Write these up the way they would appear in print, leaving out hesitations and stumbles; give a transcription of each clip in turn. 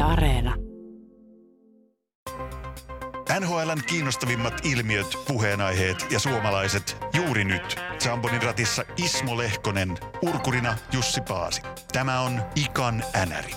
Areena. NHL:n kiinnostavimmat ilmiöt, puheenaiheet ja suomalaiset juuri nyt. Zambonin ratissa Ismo Lehkonen, urkurina Jussi Paasi. Tämä on Ikan Änäri.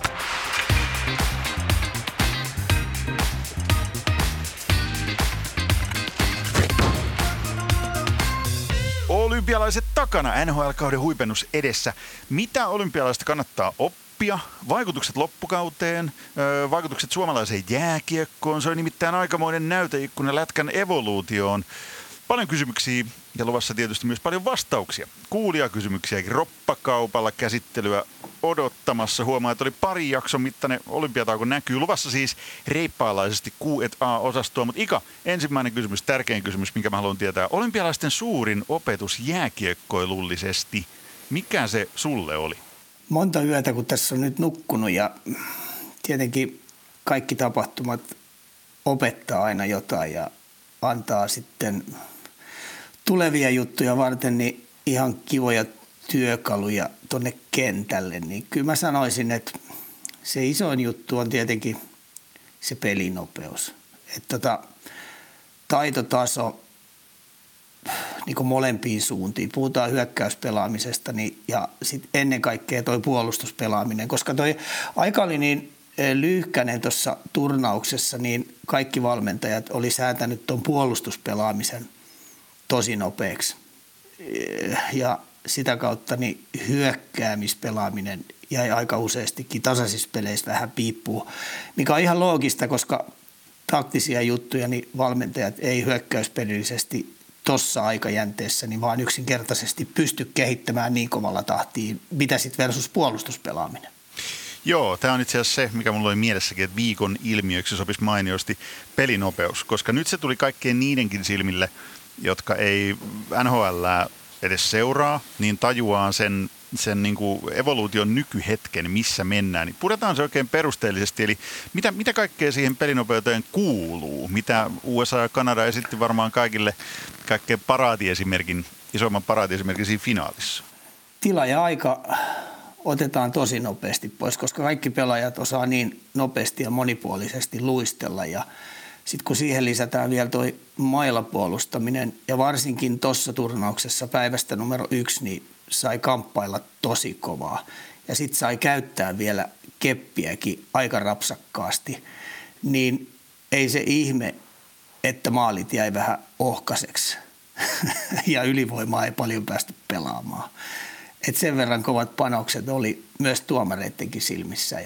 Olympialaiset takana, NHL-kauden huipennus edessä. Mitä olympialaista kannattaa oppia? Vaikutukset loppukauteen, vaikutukset suomalaiseen jääkiekkoon. Se on nimittäin aikamoinen näyteikkuna lätkän evoluutioon. Paljon kysymyksiä ja luvassa tietysti myös paljon vastauksia. Kuulijakysymyksiäkin roppakaupalla käsittelyä odottamassa. Huomaa, että oli pari jakson mittainen olympiatauko näkyy. Luvassa siis reippaalaisesti Q&A-osastoa. Mutta Ika, ensimmäinen kysymys, tärkein kysymys, minkä mä haluan tietää. Olympialaisten suurin opetus jääkiekkoilullisesti. Mikä se sulle oli? Monta yötä, kun tässä on nyt nukkunut ja tietenkin kaikki tapahtumat opettaa aina jotain ja antaa sitten tulevia juttuja varten niin ihan kivoja työkaluja tonne kentälle. Niin kyllä mä sanoisin, että se isoin juttu on tietenkin se pelinopeus. Että taitotaso niin kuin molempiin suuntiin. Puhutaan hyökkäyspelaamisesta niin, ja sitten ennen kaikkea toi puolustuspelaaminen, koska toi aika oli niin lyhkäinen tuossa turnauksessa, niin kaikki valmentajat oli säätänyt tuon puolustuspelaamisen tosi nopeaksi. Ja sitä kautta niin hyökkäämispelaaminen jäi aika useastikin tasaisissa peleissä vähän piippuu, mikä on ihan loogista, koska taktisia juttuja niin valmentajat ei hyökkäyspelillisesti tuossa aikajänteessä niin vaan yksinkertaisesti pysty kehittämään niin kovalla tahtiin, mitä sitten versus puolustuspelaaminen. Joo, tämä on itse asiassa se, mikä mulla oli mielessäkin, että viikon ilmiöksi sopisi mainiosti pelinopeus, koska nyt se tuli kaikkien niidenkin silmille, jotka ei NHL:ää edes seuraa, niin tajuaa sen niin kuin evoluution nykyhetken, missä mennään. Niin puretaan se oikein perusteellisesti, eli mitä kaikkea siihen pelinopeuteen kuuluu? Mitä USA ja Kanada esitti varmaan kaikille kaikkein isoimman paraatiesimerkin siinä finaalissa? Tila ja aika otetaan tosi nopeasti pois, koska kaikki pelaajat osaa niin nopeasti ja monipuolisesti luistella ja sitten kun siihen lisätään vielä toi mailapuolustaminen ja varsinkin tuossa turnauksessa päivästä numero 1, niin sai kamppailla tosi kovaa. Ja sitten sai käyttää vielä keppiäkin aika rapsakkaasti. Niin ei se ihme, että maalit jäi vähän ohkaiseksi ja ylivoimaa ei paljon päästy pelaamaan. Et sen verran kovat panokset oli myös tuomareittenkin silmissä.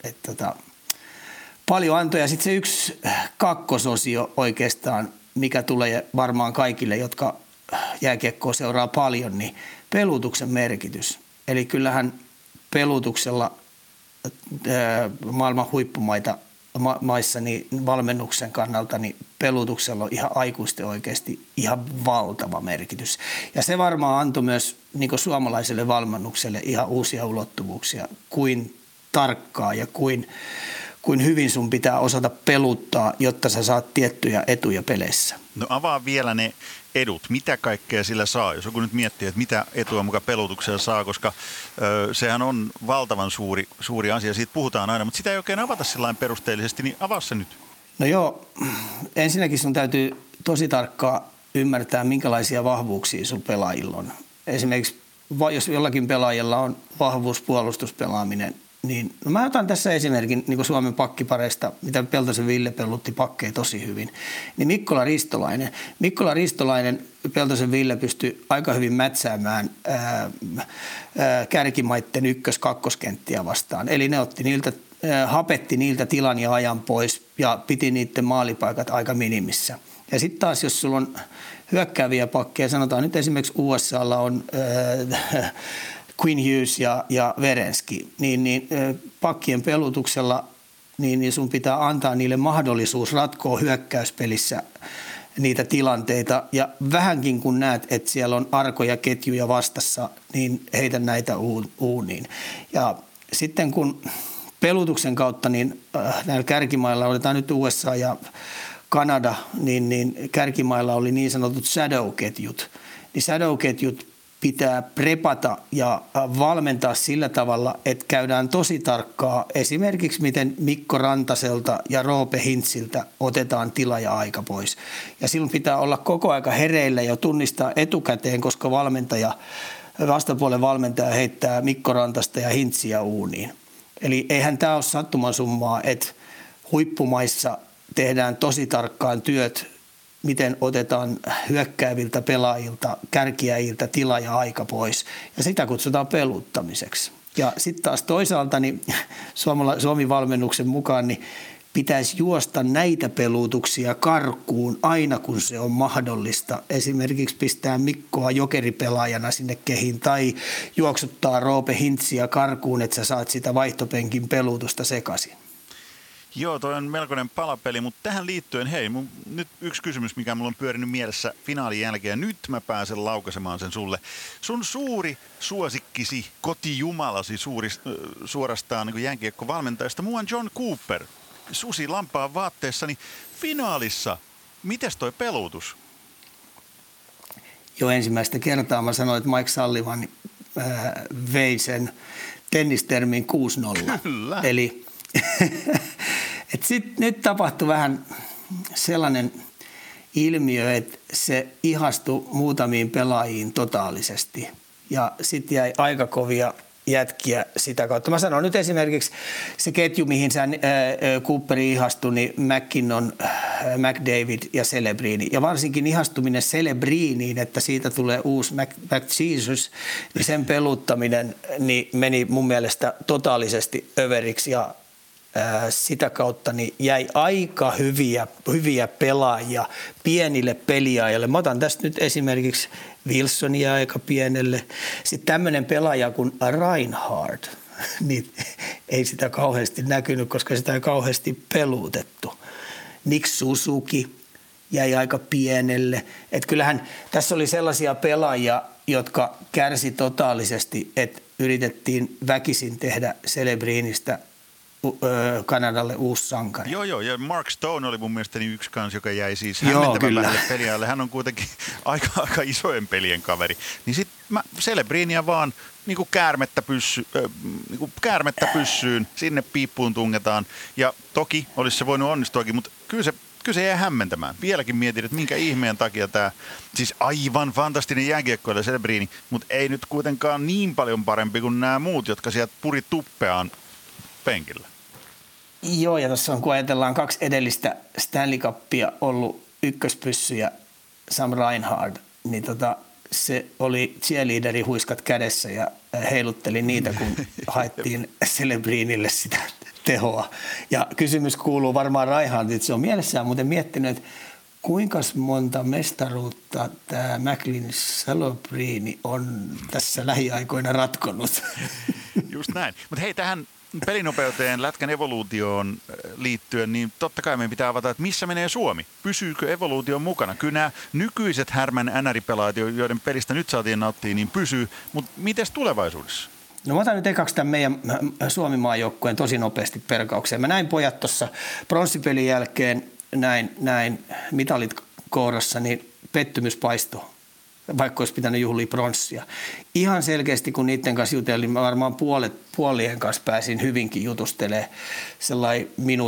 Paljon antoi. Ja sitten se yksi kakkososio oikeastaan, mikä tulee varmaan kaikille, jotka jääkiekkoa seuraa paljon, niin pelutuksen merkitys. Eli kyllähän pelutuksella maailman huippumaissa niin valmennuksen kannalta niin pelutuksella on ihan aikuisten oikeasti ihan valtava merkitys. Ja se varmaan antoi myös niin kuin suomalaiselle valmennukselle ihan uusia ulottuvuuksia, kuin tarkkaa ja kuin hyvin sun pitää osata peluttaa, jotta sä saat tiettyjä etuja peleissä. No avaa vielä ne edut. Mitä kaikkea sillä saa? Jos joku nyt miettii, että mitä etua mukaan pelutuksella saa, koska sehän on valtavan suuri asia. Siitä puhutaan aina, mutta sitä ei oikein avata sillain perusteellisesti, niin avaa se nyt. No joo, ensinnäkin sun täytyy tosi tarkkaan ymmärtää, minkälaisia vahvuuksia sun pelaajilla on. Esimerkiksi jos jollakin pelaajalla on vahvuus puolustuspelaaminen, niin no mä otan tässä esimerkin niin kuin Suomen pakkipareista, mitä Peltosen Ville pelutti pakkeja tosi hyvin. Niin Mikkola Ristolainen Peltosen Ville pystyi aika hyvin mätsäämään kärkimaitten ykkös-kakkoskenttiä vastaan. Eli ne hapetti niiltä tilan ja ajan pois ja piti niiden maalipaikat aika minimissä. Ja sitten taas, jos sulla on hyökkääviä pakkeja, sanotaan nyt esimerkiksi USAlla on Quinn Hughes ja Werenski, niin pakkien pelutuksella niin sun pitää antaa niille mahdollisuus ratkoa hyökkäyspelissä niitä tilanteita. Ja vähänkin kun näet, että siellä on arkoja ketjuja vastassa, niin heitä näitä uuniin. Ja sitten kun pelutuksen kautta, niin näillä kärkimailla, otetaan nyt USA ja Kanada, niin kärkimailla oli niin sanotut shadow-ketjut. Niin shadow-ketjut pitää prepata ja valmentaa sillä tavalla, että käydään tosi tarkkaa esimerkiksi miten Mikko Rantaselta ja Roope Hintziltä otetaan tila ja aika pois. Ja silloin pitää olla koko aika hereillä ja tunnistaa etukäteen, koska vastapuolen valmentaja heittää Mikko Rantasta ja Hintziä uuniin. Eli eihän tämä ole sattumansummaa, että huippumaissa tehdään tosi tarkkaan työt, miten otetaan hyökkääviltä pelaajilta, kärkiäjiltä tila ja aika pois. Ja sitä kutsutaan peluuttamiseksi. Ja sitten taas toisaalta niin Suomi-valmennuksen mukaan niin pitäisi juosta näitä peluutuksia karkuun aina kun se on mahdollista. Esimerkiksi pistää Mikkoa jokeripelaajana sinne kehiin tai juoksuttaa Roope Hintziä karkuun, että sä saat sitä vaihtopenkin peluutusta sekaisin. Joo, toi on melkoinen palapeli, mutta tähän liittyen, nyt yksi kysymys, mikä mulla on pyörinyt mielessä finaalin jälkeen, ja nyt mä pääsen laukaisemaan sen sulle. Sun suuri suosikkisi, kotijumalasi suorastaan niin jääkiekkovalmentajasta, muu on John Cooper, Susi lampaan vaatteessa, niin finaalissa, mites toi peluutus? Jo ensimmäistä kertaa mä sanoin, että Mike Sullivan vei sen tennistermin 6-0. Kyllä. Eli nyt tapahtui vähän sellainen ilmiö, että se ihastui muutamiin pelaajiin totaalisesti ja sitten jäi aika kovia jätkiä sitä kautta. Mä sanon nyt esimerkiksi se ketju, mihin Cooperi ihastui, niin McKinnon, McDavid ja Celebrini. Ja varsinkin ihastuminen Celebriniin, että siitä tulee uusi McJesus, niin sen peluttaminen niin meni mun mielestä totaalisesti överiksi ja sitä kautta niin jäi aika hyviä pelaajia pienille peliajalle. Mä otan tästä nyt esimerkiksi Wilsonia aika pienelle. Sitten tämmöinen pelaaja kuin Reinhardt, niin ei sitä kauheasti näkynyt, koska sitä ei kauheasti peluutettu. Nick Suzuki jäi aika pienelle. Et kyllähän tässä oli sellaisia pelaajia, jotka kärsi totaalisesti, että yritettiin väkisin tehdä Celebrinistä Kanadalle uusi sankari. Joo, ja Mark Stone oli mun mielestäni yksi kans, joka jäi siis hämmentävän vähälle peliajalle. Hän on kuitenkin aika isojen pelien kaveri. Niin sit Celebrinia vaan niinku käärmettä pyssyyn, sinne piippuun tungetaan. Ja toki olisi se voinut onnistuakin, mutta kyllä se jäi hämmentämään. Vieläkin mietin, että minkä ihmeen takia tämä, siis aivan fantastinen jääkiekkoilija Celebrini, mutta ei nyt kuitenkaan niin paljon parempi kuin nämä muut, jotka sieltä puri tuppeaan penkillä. Joo, ja tuossa on, kun ajatellaan 2 edellistä Stanley Cupia ollut ykköspyssy ja Sam Reinhart, niin se oli cheerleaderi huiskat kädessä ja heilutteli niitä, kun haettiin Celebrinille sitä tehoa. Ja kysymys kuuluu varmaan Reinhardt, että se on mielessään muuten miettinyt, että kuinka monta mestaruutta tämä McLean Celebrini on tässä lähiaikoina ratkonut. Just näin. Mutta hei, tähän pelinopeuteen, lätkän evoluutioon liittyen, niin totta kai meidän pitää avata, että missä menee Suomi. Pysyykö evoluution mukana? Kyllä nämä nykyiset härmän NR-pelaajat, joiden pelistä nyt saatiin nauttia, niin pysyy. Mutta mites tulevaisuudessa? No mä otan nyt ekaksi tämän meidän Suomi-maajoukkueen tosi nopeasti perkaukseen. Mä näin pojat tuossa pronssipelin jälkeen, näin mitalit kourassa, niin pettymys paistoi, vaikka olisi pitänyt juhlia pronssia. Ihan selkeästi, kun niiden kanssa jutelin, mä varmaan puolien kanssa pääsin hyvinkin jutustelemaan sellainen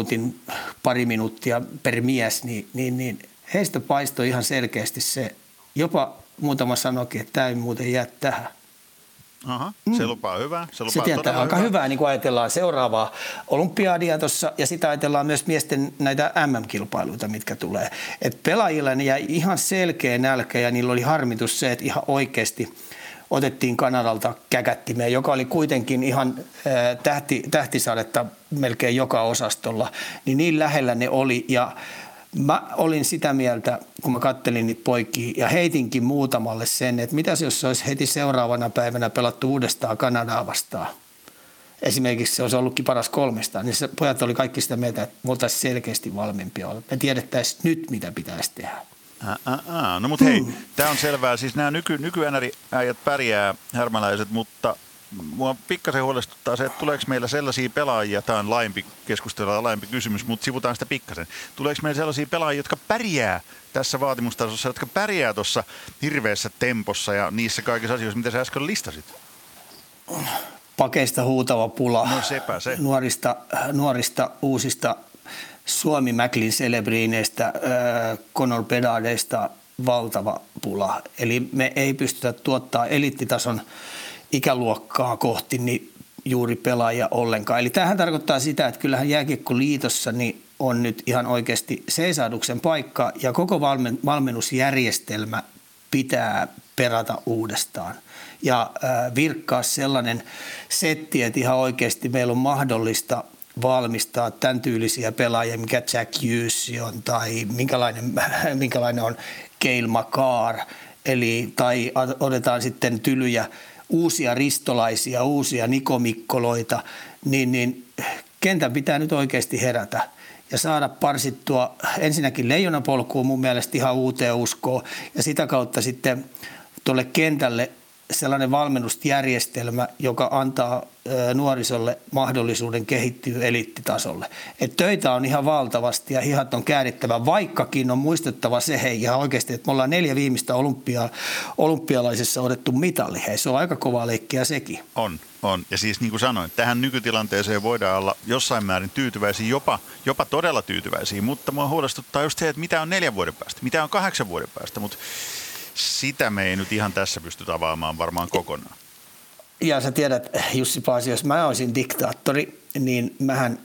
pari minuuttia per mies, niin heistä paistoi ihan selkeästi se, jopa muutama sanoikin, että tämä ei muuten jää tähän. Aha, se lupaa hyvää. Se tietää aika hyvää, niin kun ajatellaan seuraavaa olympiadia tuossa ja sitä ajatellaan myös miesten näitä MM-kilpailuita, mitkä tulee. Et pelaajilla ne jäi ihan selkeä nälkä ja niillä oli harmitus se, että ihan oikeasti otettiin Kanadalta käkättimeen, joka oli kuitenkin ihan tähtisadetta melkein joka osastolla, niin lähellä ne oli ja mä olin sitä mieltä, kun mä kattelin niitä poikia ja heitinkin muutamalle sen, että mitäs jos se olisi heti seuraavana päivänä pelattu uudestaan Kanadaa vastaan. Esimerkiksi se olisi ollutkin paras 3, niin se pojat oli kaikki sitä mieltä, että me oltaisiin selkeästi valmiimpia olla. Me tiedettäisiin nyt, mitä pitäisi tehdä. No mutta hei, tämä on selvää. Siis nämä nyky-NR-äijät pärjää, härmäläiset, mutta mua pikkasen huolestuttaa se, että tuleeko meillä sellaisia pelaajia, tämä on laajempi keskustelu ja laajempi kysymys, mutta sivutaan sitä pikkasen. Tuleeko meillä sellaisia pelaajia, jotka pärjää tässä vaatimustasossa, jotka pärjää tuossa hirveässä tempossa ja niissä kaikissa asioissa, mitä sä äsken listasit? Pakeista huutava pula. No sepä se. Nuorista uusista Suomi Mäklin celebriineistä, Conor Bedardeista valtava pula. Eli me ei pystytä tuottaa eliittitason ikäluokkaa kohti niin juuri pelaajia ollenkaan. Eli tämähän tarkoittaa sitä, että kyllähän Jääkiekkoliitossa niin on nyt ihan oikeasti seisahduksen paikka ja koko valmennusjärjestelmä pitää perata uudestaan. Ja virkkaa sellainen setti, että ihan oikeasti meillä on mahdollista valmistaa tämän tyylisiä pelaajia, mikä Jack Hughes on tai minkälainen on Cale Makar. Eli, tai otetaan sitten tylyjä uusia ristolaisia, uusia Niko-Mikkoloita, niin kentän pitää nyt oikeasti herätä ja saada parsittua ensinnäkin leijonapolkuun mun mielestä ihan uuteen uskoon ja sitä kautta sitten tuolle kentälle sellainen valmennusjärjestelmä, joka antaa nuorisolle mahdollisuuden kehittyä eliittitasolle. Et töitä on ihan valtavasti ja hihat on käärittävä, vaikkakin on muistettava se ihan oikeasti, että me ollaan 4 viimeistä olympialaisessa otettu mitalli. Se on aika kova leikkiä sekin. On. Ja siis niin kuin sanoin, tähän nykytilanteeseen voidaan olla jossain määrin tyytyväisiä, jopa todella tyytyväisiä, mutta mua huolestuttaa just se, että mitä on 4 vuoden päästä, mitä on 8 vuoden päästä, mutta sitä me ei nyt ihan tässä pysty avaamaan varmaan kokonaan. Ja sä tiedät, Jussi Paasi, jos mä olisin diktaattori, niin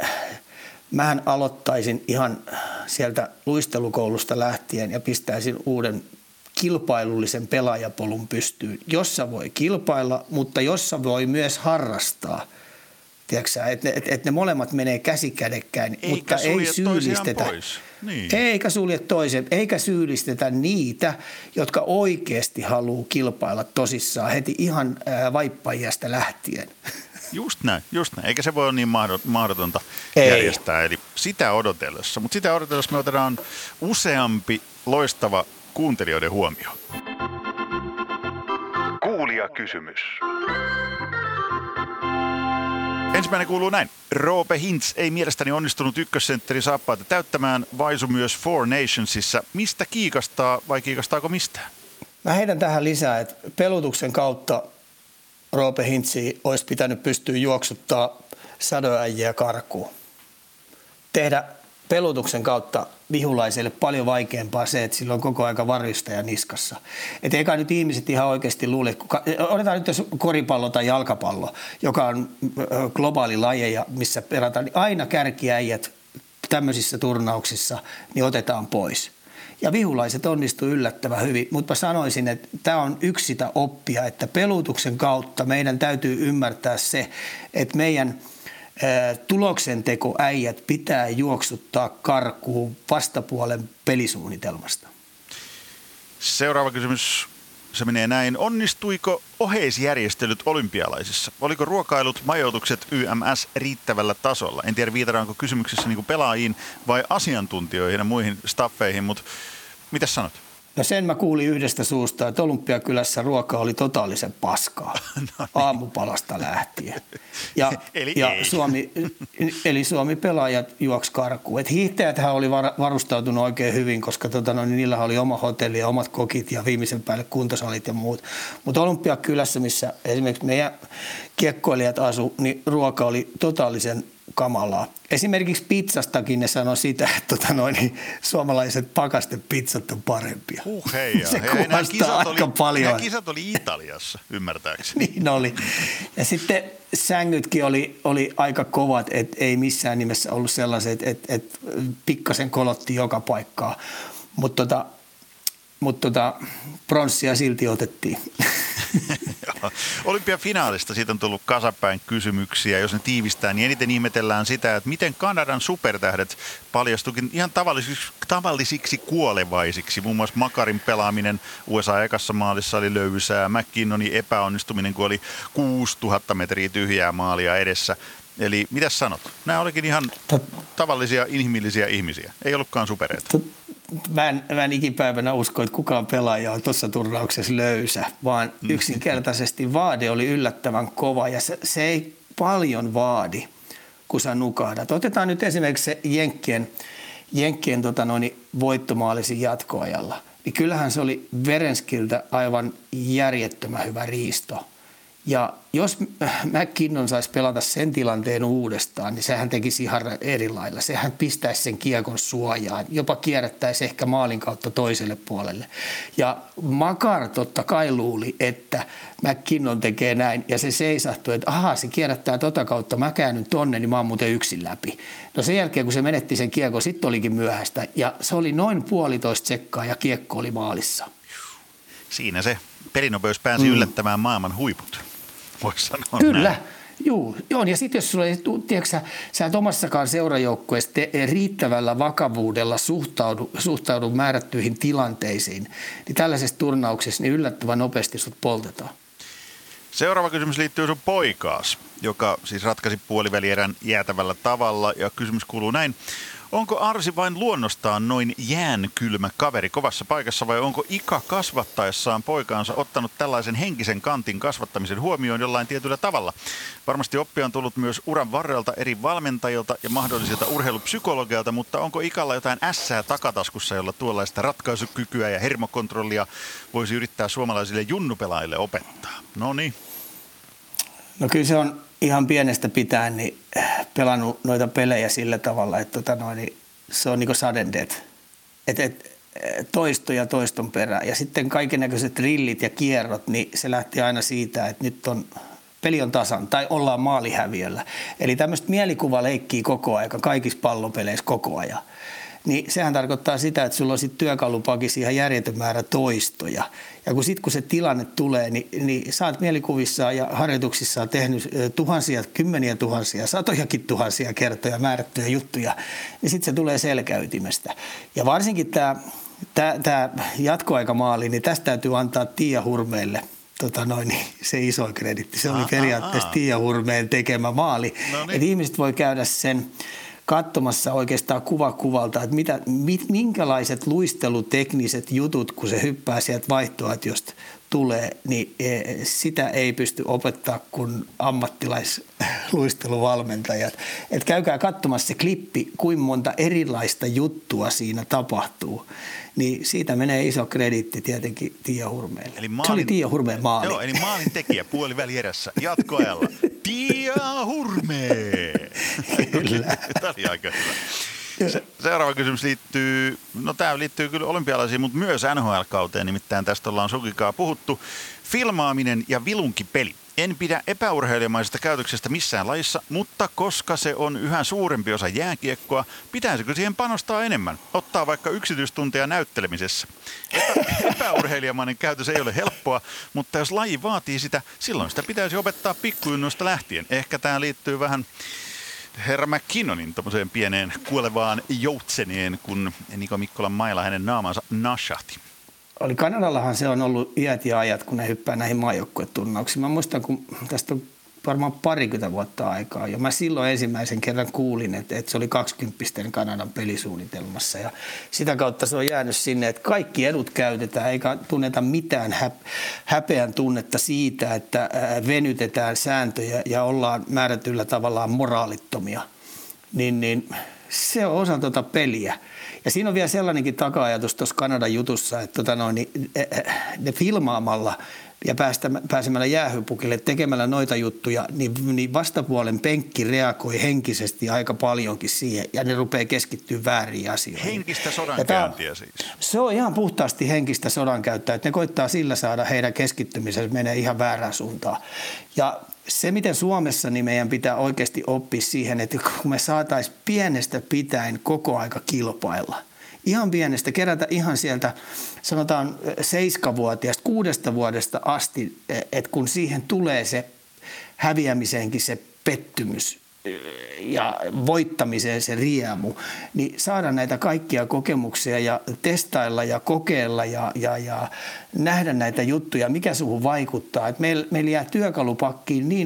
mähän aloittaisin ihan sieltä luistelukoulusta lähtien ja pistäisin uuden kilpailullisen pelaajapolun pystyyn, jossa voi kilpailla, mutta jossa voi myös harrastaa. Tiedätkö, että ne molemmat menee käsikädekkäin, mutta ei syyllistetä. Niin. Eikä sulje toisen, eikä syyllistetä niitä, jotka oikeasti haluaa kilpailla tosissaan heti ihan vaippajasta lähtien. Just näin. Eikä se voi olla niin mahdotonta järjestää. Eli sitä odotellessa. Mutta sitä odotellessa me otetaan useampi loistava kuuntelijoiden huomio. Kuulijakysymys. Ensimmäinen kuuluu näin. Roope Hintz ei mielestäni onnistunut ykkössentteri saappaita täyttämään, vaisu myös Four Nationsissa. Mistä kiikastaa vai kiikastaako mistään? Mä heitän tähän lisää, että pelutuksen kautta Roope Hintzia olisi pitänyt pystyä juoksuttaa sadoäjiä karkuun. Tehdä pelutuksen kautta vihulaiselle paljon vaikeampaa se, että sillä on koko aika varjustaja niskassa. Että eikä nyt ihmiset ihan oikeasti luule, otetaan nyt jos koripallo tai jalkapallo, joka on globaali lajeja, missä perataan, niin aina kärkiäijät tämmöisissä turnauksissa niin otetaan pois. Ja vihulaiset onnistuu yllättävän hyvin, mutta mä sanoisin, että tämä on yksi sitä oppia, että pelutuksen kautta meidän täytyy ymmärtää se, että meidän tuloksentekoäijät pitää juoksuttaa karkuun vastapuolen pelisuunnitelmasta. Seuraava kysymys, se menee näin. Onnistuiko oheisjärjestelyt olympialaisissa? Oliko ruokailut, majoitukset YMS riittävällä tasolla? En tiedä, viitataanko kysymyksessä niin kuin pelaajiin vai asiantuntijoihin ja muihin staffeihin, mutta mitäs sanot? No sen mä kuulin yhdestä suusta, että Olympiakylässä ruoka oli totaalisen paskaa aamupalasta lähtien. Eli Suomi pelaajat juoksi karkuun. Hiihtäjäthän oli varustautunut oikein hyvin, koska niillä oli oma hotelli ja omat kokit ja viimeisen päälle kuntosalit ja muut. Mutta Olympiakylässä, missä esimerkiksi meidän kiekkoilijat asu, niin ruoka oli totaalisen kamalaa. Esimerkiksi pizzastakin ne sanoi sitä, että suomalaiset pakastepizzat on parempia. Se kuvastaa aika paljon. Nämä kisat oli Italiassa, ymmärtääkseni. Niin oli. Ja sitten sängytkin oli aika kovat, että ei missään nimessä ollut sellaiset, että pikkasen kolotti joka paikkaa. Mutta pronssia silti otettiin. Olympiafinaalista siitä on tullut kasapäin kysymyksiä. Jos ne tiivistää, niin eniten ihmetellään sitä, että miten Kanadan supertähdet paljastukin ihan tavallisiksi kuolevaisiksi. Muun muassa Makarin pelaaminen USA ekassa maalissa oli löysää. McKinnonin epäonnistuminen, kun oli 6000 metriä tyhjää maalia edessä. Eli mitäs sanot? Nämä olikin ihan tavallisia inhimillisiä ihmisiä. Ei ollutkaan supereita. mä en ikipäivänä usko, että kukaan pelaaja on tuossa turnauksessa löysä, vaan yksinkertaisesti vaade oli yllättävän kova ja se ei paljon vaadi, kun sä nukahdat. Otetaan nyt esimerkiksi se Jenkkien voittomaalisin jatkoajalla. Niin kyllähän se oli Werenskiltä aivan järjettömän hyvä riisto. Ja jos McKinnon saisi pelata sen tilanteen uudestaan, niin sehän tekisi ihan eri lailla. Sehän pistäisi sen kiekon suojaan, jopa kierrättäisi ehkä maalin kautta toiselle puolelle. Ja Makar totta kai luuli, että McKinnon tekee näin, ja se seisahtui, että ahaa, se kierrättää tota kautta, mä käännyn tonne, niin mä oon muuten yksin läpi. No sen jälkeen, kun se menetti sen kiekon, sitten olikin myöhäistä, ja se oli noin 1,5 sekkaa, ja kiekko oli maalissa. Siinä se pelinopeus pääsi yllättämään maailman huiput. Voisi sanoa Kyllä, näin. Joo, ja sitten jos sulla ei, tiedätkö, sä et omassakaan seurajoukkueessa riittävällä vakavuudella suhtaudu määrättyihin tilanteisiin, niin tällaisessa turnauksessa niin yllättävän nopeasti sut poltetaan. Seuraava kysymys liittyy sun poikaas, joka siis ratkaisi puolivälierän jäätävällä tavalla, ja kysymys kuuluu näin. Onko Arsi vain luonnostaan noin jäänkylmä kaveri kovassa paikassa vai onko Ika kasvattaessaan poikaansa ottanut tällaisen henkisen kantin kasvattamisen huomioon jollain tietyllä tavalla? Varmasti oppia on tullut myös uran varrelta eri valmentajilta ja mahdollisilta urheilupsykologeilta, mutta onko Ikalla jotain ässää takataskussa, jolla tuollaista ratkaisukykyä ja hermokontrollia voisi yrittää suomalaisille junnupelaajille opettaa? Noniin. No kyllä se on ihan pienestä pitäen niin pelannut noita pelejä sillä tavalla, että se on niin kuin sudden death. Toisto ja toiston perään. Ja sitten kaikennäköiset rillit ja kierrot, niin se lähti aina siitä, että nyt peli on tasan tai ollaan maalihäviöllä. Eli tämmöistä mielikuvaleikkiä koko ajan, kaikissa pallopeleissä koko ajan. Niin sehän tarkoittaa sitä, että sulla on sitten työkalupakissa ihan järjetön määrä toistoja. Ja kun se tilanne tulee, niin sä oot mielikuvissaan ja harjoituksissaan tehnyt tuhansia, kymmeniä tuhansia, satojakin tuhansia kertoja määrättyjä juttuja, niin sitten se tulee selkäytimestä. Ja varsinkin tämä jatkoaikamaali, niin tästä täytyy antaa Tiia Hurmeelle se iso kreditti. Se oli periaatteessa Tiia Hurmeen tekemä maali. Että ihmiset voi käydä sen katsomassa oikeastaan kuva kuvalta, että minkälaiset luistelutekniset jutut, kun se hyppää sieltä vaihtoehtoista tulee, niin sitä ei pysty opettaa kuin ammattilaisluisteluvalmentajat. Että käykää katsomassa se klippi, kuinka monta erilaista juttua siinä tapahtuu. Niin siitä menee iso krediitti tietenkin Tiia Hurmeelle. Se oli Tiia Hurmeen maali. Joo, eli maalin tekijä puolivälierässä jatkoajalla. Tiia Hurmee! Kyllä. Tämä oli aika hyvä. Seuraava kysymys liittyy kyllä olympialaisiin, mutta myös NHL-kauteen, nimittäin tästä ollaan Sukikaa puhuttu. Filmaaminen ja vilunkipeli. En pidä epäurheilijamaisesta käytöksestä missään lajissa, mutta koska se on yhä suurempi osa jääkiekkoa, pitäisikö siihen panostaa enemmän? Ottaa vaikka yksityistunteja näyttelemisessä. Epäurheilijamainen käytös ei ole helppoa, mutta jos laji vaatii sitä, silloin sitä pitäisi opettaa pikkujunnuista lähtien. Ehkä tämä liittyy vähän herra McKinnonin tommoseen pieneen kuolevaan joutseneen, kun Niko Mikkolan mailla hänen naamansa nashahti. Kanadallahan se on ollut iät ja ajat, kun ne hyppää näihin maajoukkueturnauksiin. Mä muistan, kun tästä on varmaan 20 vuotta aikaa jo. Mä silloin ensimmäisen kerran kuulin, että se oli 20 Kanadan pelisuunnitelmassa. Ja sitä kautta se on jäänyt sinne, että kaikki edut käytetään, eikä tunneta mitään häpeän tunnetta siitä, että venytetään sääntöjä ja ollaan määrätyllä tavallaan moraalittomia. Niin se on osa tuota peliä. Ja siinä on vielä sellainenkin taka-ajatus tuossa Kanadan jutussa, että ne filmaamalla ja pääsemällä jäähypukille tekemällä noita juttuja, niin vastapuolen penkki reagoi henkisesti aika paljonkin siihen ja ne rupeaa keskittyä vääriin asioihin. Henkistä sodankäyntiä siis. Se on ihan puhtaasti henkistä sodankäyttöä, että ne koittaa sillä saada heidän keskittymisensä menee ihan väärään suuntaan. Ja se, miten Suomessa, niin meidän pitää oikeasti oppia siihen, että kun me saataisiin pienestä pitäen koko aika kilpailla, ihan pienestä, kerätä ihan sieltä, sanotaan 7-vuotiaasta, 6 vuodesta asti, että kun siihen tulee se häviämiseenkin se pettymys ja voittamiseen se riemu, niin saada näitä kaikkia kokemuksia ja testailla ja kokeilla ja nähdä näitä juttuja, mikä suhun vaikuttaa. Että meillä jää työkalupakkiin niin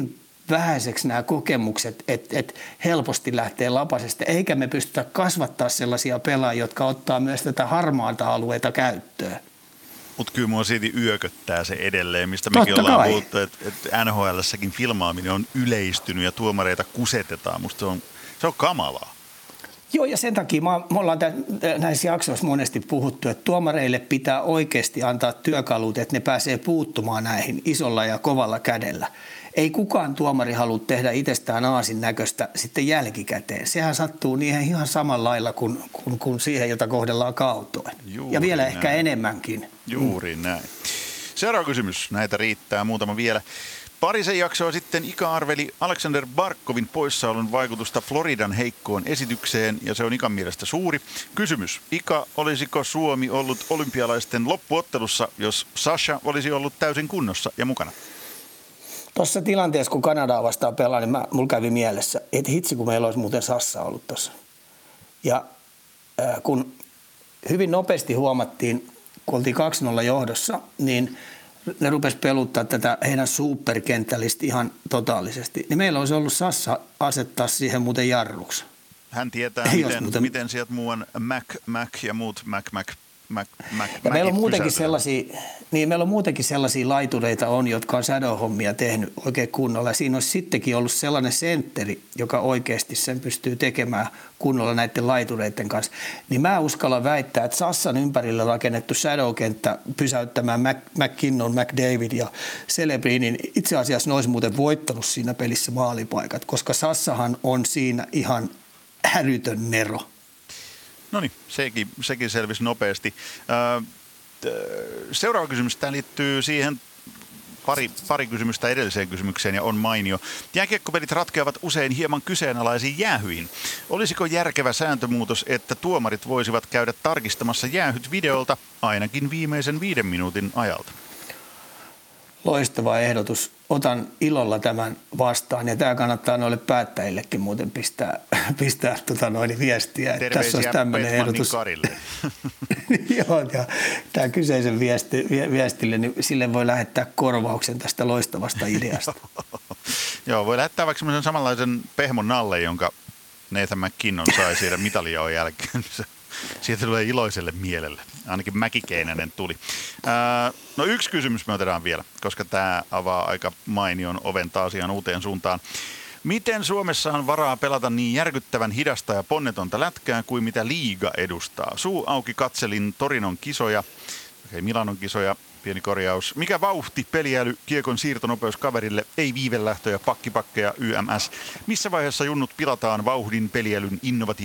vähäiseksi nämä kokemukset, että helposti lähtee lapasesta, eikä me pystytä kasvattaa sellaisia pelaajia, jotka ottaa myös tätä harmaata alueita käyttöön. Mutta kyllä mua silti yököttää se edelleen, mistä mekin ollaan puhuttu, että NHL:ssäkin filmaaminen on yleistynyt ja tuomareita kusetetaan. Musta se on kamalaa. Joo, ja sen takia me ollaan näissä jaksoissa monesti puhuttu, että tuomareille pitää oikeasti antaa työkalut, että ne pääsee puuttumaan näihin isolla ja kovalla kädellä. Ei kukaan tuomari halua tehdä itsestään aasin näköistä sitten jälkikäteen. Sehän sattuu niihin ihan samalla lailla kuin siihen, jota kohdellaan kaltoin. Ja vielä näin. Ehkä enemmänkin. Juuri näin. Seuraava kysymys. Näitä riittää muutama vielä. Parisen jaksoa sitten Ika arveli Aleksander Barkovin poissaolon vaikutusta Floridan heikkoon esitykseen, ja se on Ikan mielestä suuri. Kysymys. Ika, olisiko Suomi ollut olympialaisten loppuottelussa, jos Sasha olisi ollut täysin kunnossa ja mukana? Tuossa tilanteessa, kun Kanadaa vastaan pelaa, niin mulla kävi mielessä, että hitsi, kun meillä olisi muuten Sassa ollut tuossa. Ja kun hyvin nopeasti huomattiin, kun oltiin 2-0 johdossa, niin ne rupesi peluttaa tätä heidän superkenttällistä ihan totaalisesti. Niin meillä olisi ollut Sassa asettaa siihen muuten jarruksi. Hän tietää, miten sieltä muuan Mac ja muut Mac ja meillä on muutenkin sellaisia laitureita jotka on shadow-hommia tehnyt oikein kunnolla. Ja siinä olisi sittenkin ollut sellainen sentteri, joka oikeasti sen pystyy tekemään kunnolla näiden laitureiden kanssa. Niin mä uskallan väittää, että Sassan ympärillä rakennettu shadow-kenttä pysäyttämään McKinnon, McDavid ja Celebrinin, itse asiassa ne olisi muuten voittanut siinä pelissä maalipaikat, koska Sassahan on siinä ihan älytön nero. No niin, sekin selvisi nopeasti. Seuraava kysymys, tämä liittyy siihen pari kysymystä edelliseen kysymykseen ja on mainio. Jääkiekkopelit ratkeavat usein hieman kyseenalaisiin jäähyihin. Olisiko järkevä sääntömuutos, että tuomarit voisivat käydä tarkistamassa jäähyt videolta ainakin viimeisen 5 minuutin ajalta? Loistava ehdotus. Otan ilolla tämän vastaan ja tämä kannattaa noille päättäjillekin muuten pistää viestiä. Terveisiä tässä olisi tämmöinen ehdotus. Karille. Joo, ja tämä kyseisen viestille, niin sille voi lähettää korvauksen tästä loistavasta ideasta. Joo, voi lähettää vaikka semmoisen samanlaisen pehmon nalle, jonka Nathan McKinnon sai siitä mitaljaon jälkeen. Siitä tulee iloiselle mielelle. Ainakin Mäkikeinänen tuli. No yksi kysymys me otetaan vielä, koska tämä avaa aika mainion oven taas ihan uuteen suuntaan. Miten Suomessa on varaa pelata niin järkyttävän hidasta ja ponnetonta lätkää kuin mitä liiga edustaa? Suu auki katselin Torinon kisoja, Milanon kisoja, pieni korjaus. Mikä vauhti, peliäly, kiekon siirtonopeus kaverille, ei viivelähtöjä, pakkipakkeja, YMS. Missä vaiheessa junnut pilataan vauhdin, peliälyn,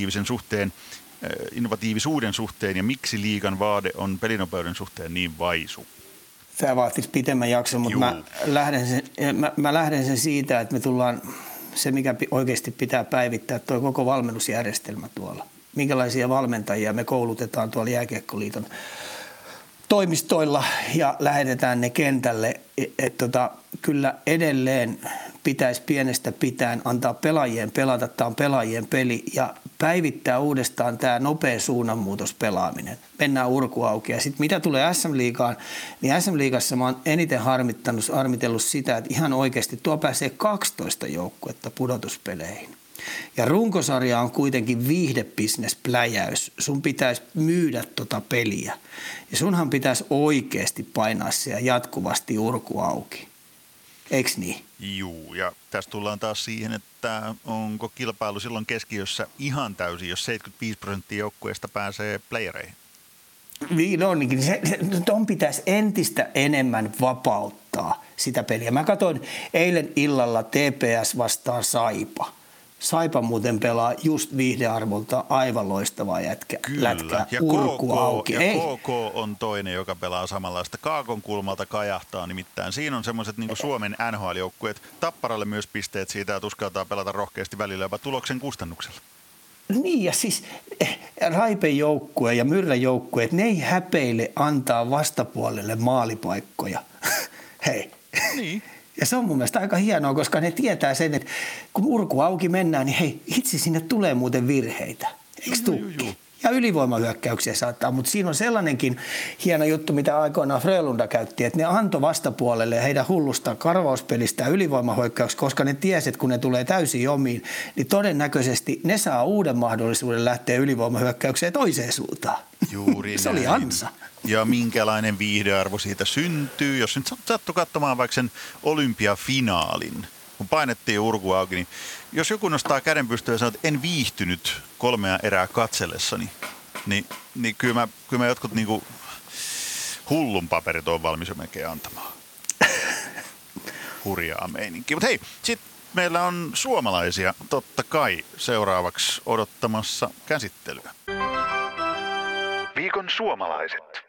innovatiivisuuden suhteen ja miksi liigan vaade on pelinopeuden suhteen niin vaisu? Tämä vaatisi pitemmän jakson, mutta mä lähden sen siitä, että me tullaan se, mikä oikeasti pitää päivittää, tuo koko valmennusjärjestelmä tuolla. Minkälaisia valmentajia me koulutetaan tuolla Jääkiekkoliiton toimistoilla ja lähetetään ne kentälle. Kyllä edelleen pitäisi pienestä pitäen antaa pelaajien pelata, tämä on pelaajien peli ja päivittää uudestaan tämä nopea suunnanmuutospelaaminen. Mennään urku auki. Ja sitten mitä tulee SM-liigaan, niin SM-liigassa mä oon eniten harmitellut sitä, että ihan oikeasti tuo pääsee 12 joukkuetta pudotuspeleihin. Ja runkosarja on kuitenkin viihdebisnespläjäys. Sun pitäisi myydä tota peliä. Ja sunhan pitäisi oikeasti painaa siellä jatkuvasti urku auki. Eiks niin? Juu, ja tässä tullaan taas siihen, että onko kilpailu silloin keskiössä ihan täysin, jos 75% joukkueesta pääsee playereihin? Niin onkin. Ton pitäisi entistä enemmän vapauttaa sitä peliä. Mä katsoin eilen illalla TPS vastaan Saipa. Saipa muuten pelaa just viihdearvolta aivan loistavaa lätkää, ja urku auki. Ja KK on toinen, joka pelaa samanlaista. Kaakon kulmalta kajahtaa nimittäin. Siinä on semmoiset niin kuin Suomen NHL-joukkueet. Tapparalle myös pisteet siitä, että uskaltaa pelata rohkeasti välillä jopa tuloksen kustannuksella. Niin ja siis Raipen joukkue ja Myrrän joukkueet, ne ei häpeile antaa vastapuolelle maalipaikkoja. Hei. Niin. Ja se on mun mielestä aika hienoa, koska ne tietää sen, että kun urku auki mennään, niin hei, itse sinne tulee muuten virheitä. Eikö tuukki? ja ylivoimahyökkäyksiä saattaa, mutta siinä on sellainenkin hieno juttu, mitä aikoinaan Frölunda käytti, että ne antoi vastapuolelle ja heidän hullusta karvauspelistä ja ylivoimahyökkäyksiä, koska ne tiesi, että kun ne tulee täysin omiin, niin todennäköisesti ne saa uuden mahdollisuuden lähteä ylivoimahyökkäykseen toiseen suuntaan. Juuri se oli ansa. Ja minkälainen viihdearvo siitä syntyy, jos nyt sattuu katsomaan vaikka sen olympiafinaalin, kun painettiin urku auki, niin jos joku nostaa käden pystyyn ja sanoo, että en viihtynyt 3 erää katsellessani, niin kyllä mä jotkut niinku hullun paperit on valmis jo melkein antamaan. Hurjaa meininkiä. Mutta hei, sitten meillä on suomalaisia totta kai seuraavaksi odottamassa käsittelyä. Viikon suomalaiset.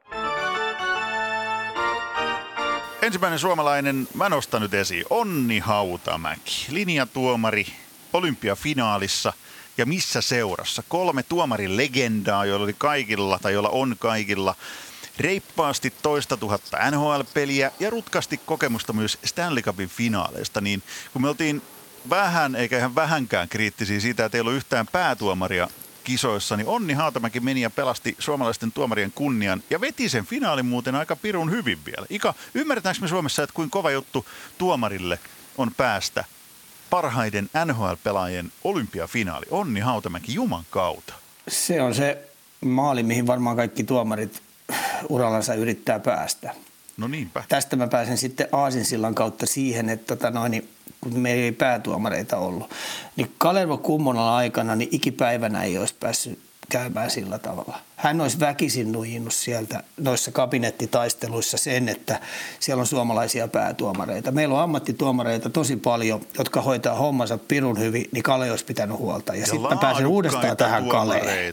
Ensimmäinen suomalainen mä nostan nyt esiin Onni Hautamäki, linjatuomari olympiafinaalissa ja missä seurassa. 3 tuomarin legendaa, joilla oli kaikilla tai joilla on kaikilla reippaasti 2 000 NHL-peliä ja rutkasti kokemusta myös Stanley Cupin finaaleista, niin kun me oltiin vähän eikä ihan vähänkään kriittisiä siitä, että ei ollut yhtään päätuomaria kisoissa, niin Onni Hautamäki meni ja pelasti suomalaisten tuomarien kunnian ja veti sen finaalin muuten aika pirun hyvin vielä. Ika, ymmärretäänkö me Suomessa, että kuinka kova juttu tuomarille on päästä parhaiden NHL-pelaajien olympiafinaali? Onni Hautamäki juman kautta. Se on se maali, mihin varmaan kaikki tuomarit urallansa yrittää päästä. No niinpä. Tästä mä pääsen sitten aasinsillan kautta siihen, että kun meillä ei päätuomareita ollut, niin Kalervo Kummolan aikana niin ikipäivänä ei olisi päässyt käymään sillä tavalla. Hän olisi väkisin nujinnut sieltä noissa kabinettitaisteluissa sen, että siellä on suomalaisia päätuomareita. Meillä on ammattituomareita tosi paljon, jotka hoitaa hommansa pirun hyvin, niin Kale olisi pitänyt huolta. Ja sitten mä pääsen uudestaan tähän Kaleen.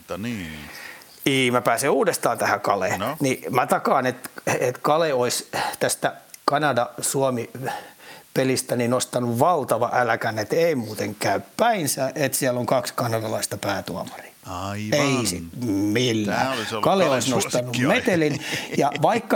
Niin. Mä pääsen uudestaan tähän Kaleen. No. Niin mä takaan, että Kale olisi tästä Kanada-Suomi pelistä niin nostanut valtava äläkän, että ei muuten käy päinsä, että siellä on 2 kanadalaista päätuomaria. Aivan. Ei millään. Kale olisi nostanut metelin ja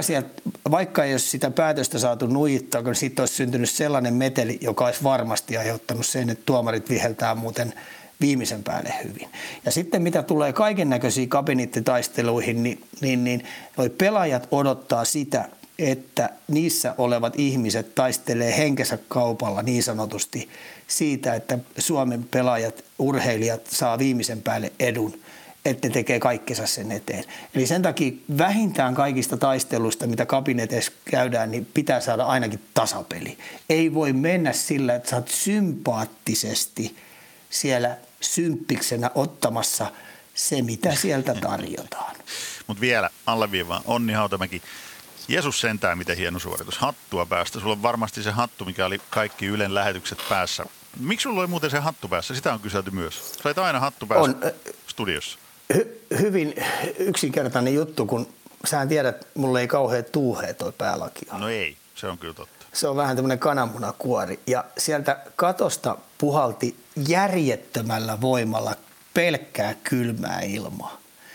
vaikka ei olisi sitä päätöstä saatu nuijittaa, kun siitä olisi syntynyt sellainen meteli, joka olisi varmasti aiheuttanut sen, että tuomarit viheltää muuten viimeisen päälle hyvin. Ja sitten mitä tulee kaiken näköisiin kabinettitaisteluihin, niin noi pelaajat odottaa sitä, että niissä olevat ihmiset taistelee henkensä kaupalla niin sanotusti siitä, että Suomen pelaajat, urheilijat saa viimeisen päälle edun, että ne tekee kaikkensa sen eteen. Eli sen takia vähintään kaikista taisteluista, mitä kabineteissa käydään, niin pitää saada ainakin tasapeli. Ei voi mennä sillä, että sä oot sympaattisesti siellä symppiksenä ottamassa se, mitä sieltä tarjotaan. Mutta vielä alleviivaan, Onni Hautamäki. Jeesus sentään, miten hieno suoritus. Hattua päästä. Sulla on varmasti se hattu, mikä oli kaikki Ylen lähetykset päässä. Miksi sulla oli muuten se hattu päässä? Sitä on kyselty myös. Sait aina hattu päässä studiossa. Hyvin yksinkertainen juttu, kun sä tiedät, mulla ei kauhean tuuhea toi päälaki. No ei, se on kyllä totta. Se on vähän tämmöinen kananmunakuori. Ja sieltä katosta puhalti järjettömällä voimalla pelkkää kylmää ilmaa.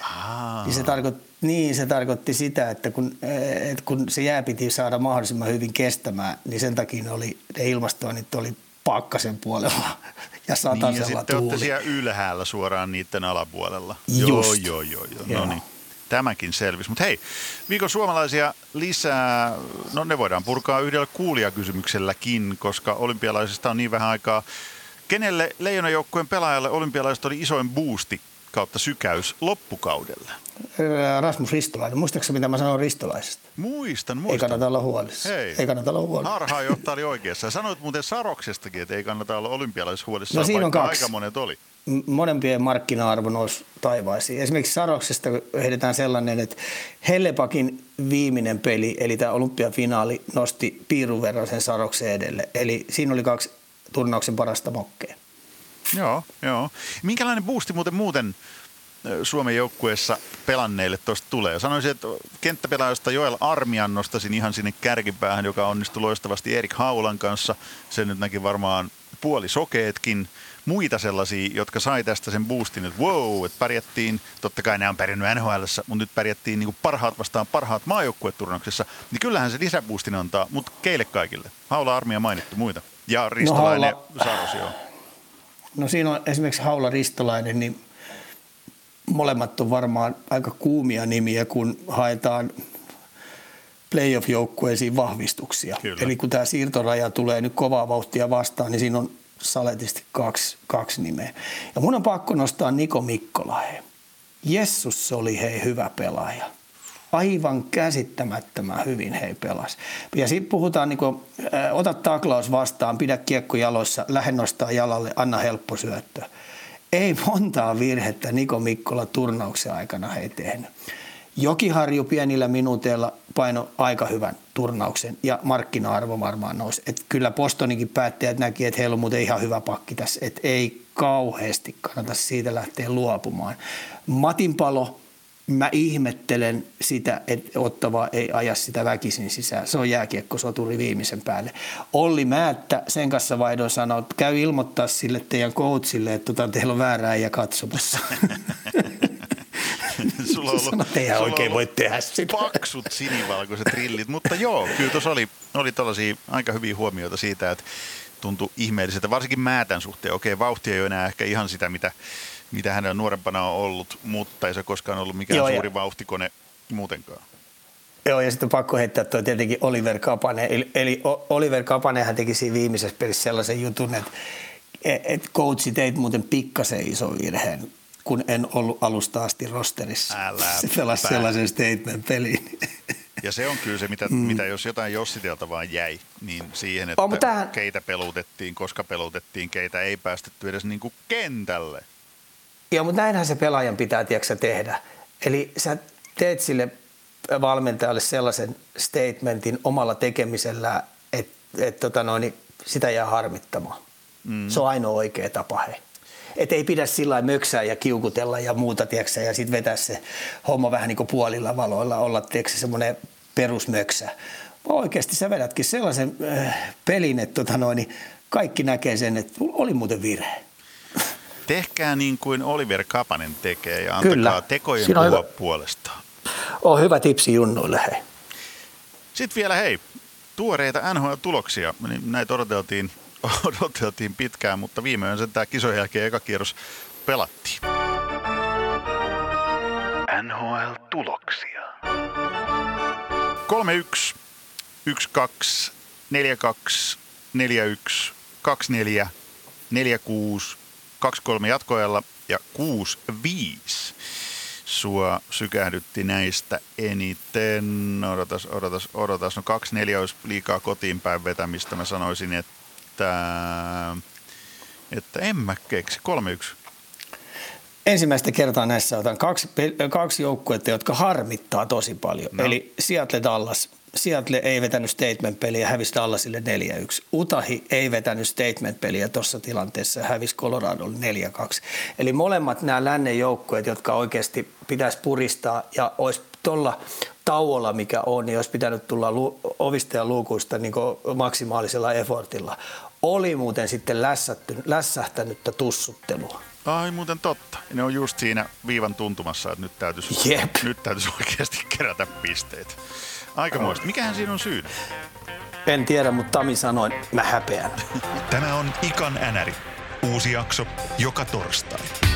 Niin se tarkoitti sitä, että kun se jää piti saada mahdollisimman hyvin kestämään, niin sen takia ne ilmastoinnit oli pakkasen puolella ja satasella tuuli. Ja sitten olette siellä ylhäällä suoraan niiden alapuolella. Just. Joo. No niin, tämäkin selvisi. Mutta hei, viikon suomalaisia lisää, no ne voidaan purkaa yhdellä kuulijakysymykselläkin, koska olympialaisista on niin vähän aikaa. Kenelle leijonajoukkueen pelaajalle olympialaiset oli isoin boosti kautta sykäys loppukaudella? Rasmus Ristolainen. Muistatko mitä mä sanoin Ristolaisesta? Muistan. Ei kannata olla huolissa. Ei kannata olla huolissa. Harhaanjohtaja oli oikeassa. Sanoit muuten Saroksestakin, että ei kannata olla olympialaisessa huolissa. No siinä on 2. Aika monet oli. Molempien markkina-arvo nousi taivaisiin. Esimerkiksi Saroksesta heitetään sellainen, että Hellepakin viimeinen peli, eli tämä olympiafinaali, nosti piirun verran sen Saroksen edelle. Eli siinä oli 2 turnauksen parasta mokkeja. Joo. Minkälainen boosti muuten Suomen joukkueessa pelanneille tuosta tulee? Sanoisin, että kenttäpelaajasta Joel Armian nostaisin ihan sinne kärkipäähän, joka onnistui loistavasti Erik Haulan kanssa. Sen nyt näki varmaan puolisokeetkin. Muita sellaisia, jotka sai tästä sen boostin, että wow, että pärjättiin, totta kai nämä on pärjännyt NHL:ssä, mutta nyt pärjättiin niin kuin parhaat vastaan parhaat maajoukkueturnauksessa, niin kyllähän se lisäboostin antaa, mutta keille kaikille? Haula, Armia mainittu, muita. Ja Ristolainen, Saros, joo. No siinä on esimerkiksi Haula Ristolainen, niin molemmat on varmaan aika kuumia nimiä, kun haetaan playoff-joukkueisiin vahvistuksia. Kyllä. Eli kun tämä siirtoraja tulee nyt kovaa vauhtia vastaan, niin siinä on saletisti kaksi nimeä. Ja mun on pakko nostaa Niko Mikkola. Jessus, se oli hyvä pelaaja. Aivan käsittämättömän hyvin pelasi. Ja sitten puhutaan, ota taklaus vastaan, pidä kiekko jaloissa, lähde nostaa jalalle, anna helppo syöttö. Ei montaa virhettä Niko Mikkola turnauksen aikana tehnyt. Jokiharju pienillä minuuteilla paino aika hyvän turnauksen ja markkina-arvo varmaan nousi. Et kyllä Bostoninkin päättäjät näki, että heillä on muuten ihan hyvä pakki tässä, että ei kauheasti kannata siitä lähteä luopumaan. Matinpalo, mä ihmettelen sitä, että Ottava ei aja sitä väkisin sisään. Se on jääkiekkosoturi viimeisen päälle. Olli Määttä sen kanssa vaihdoin sanoi, että käy ilmoittaa sille teidän coachille, että teillä on väärää ja katsomassa. Sulla on ollut, eihän oikein voi tehdä sitä. Paksut sinivalkoiset rillit, mutta joo, kyllä tuossa oli tällaisia aika hyviä huomioita siitä, että tuntui ihmeelliseltä, varsinkin Määtän suhteen. Okei, vauhti ei ole enää ehkä ihan sitä, mitä hänellä nuorempana on ollut, mutta ei se koskaan ollut mikään suuri vauhtikone muutenkaan. Joo, ja sitten on pakko heittää tuo tietenkin Oliver Kapanen. Eli Oliver Kapanenhan teki siinä viimeisessä pelissä sellaisen jutun, että coachi teit muuten pikkasen iso virheen, kun en ollut alusta asti rosterissa. Se pelasi sellaisen statement-pelin. Ja se on kyllä se, mitä jos jotain jossiteltavaa jäi, niin siihen, että keitä pelutettiin, koska pelutettiin, keitä ei päästetty edes niin kuin kentälle. Joo, mutta näinhän se pelaajan pitää tehdä. Eli sä teet sille valmentajalle sellaisen statementin omalla tekemisellä, että sitä jää harmittamaan. Se on ainoa oikea tapa. Että ei pidä sillä lailla möksää ja kiukutella ja muuta, tiiäksä, ja sitten vetää se homma vähän niin kuin puolilla valoilla, olla semmoinen perusmöksä. Oikeasti sä vedätkin sellaisen pelin, että kaikki näkee sen, että oli muuten virhe. Tehkää niin kuin Oliver Kapanen tekee ja antakaa tekojen puhua puolestaan. On hyvä tipsi junnuille, hei. Sitten vielä tuoreita NHL-tuloksia. Näitä odoteltiin pitkään, mutta viimein sen tämä kisojen jälkeen eka kierros pelattiin. NHL-tuloksia. 3-1, 1-2, 4-2, 4-1, 2-4, 4-6, 2-3 jatkoajalla ja 6-5. Sua sykähdytti näistä eniten. Odotas. No 2-4 olisi liikaa kotiin päin vetämistä. Mä sanoisin, että en mä keksi. 3-1. Ensimmäistä kertaa näissä otan kaksi joukkuetta, jotka harmittaa tosi paljon. No. Eli Seattle-Dallas. Seattle ei vetänyt statement-peliä ja hävisi Dallasille 4-1. Utahi ei vetänyt statement-peliä tuossa tilanteessa ja hävisi Coloradolle 4-2. Eli molemmat nämä lännen joukkueet, jotka oikeasti pitäisi puristaa ja olisi tuolla tauolla, mikä on, niin olisi pitänyt tulla ovista ja luukuista niin maksimaalisella effortilla. Oli muuten sitten lässähtänyttä tussuttelua. Ai muuten totta. Ne on just siinä viivan tuntumassa, että nyt täytyisi oikeasti kerätä pisteet. Aikamoista. Mikähän siinä on syynä? En tiedä, mutta Tami sanoi, mä häpeän. Tämä on Ikan Änäri. Uusi jakso joka torstai.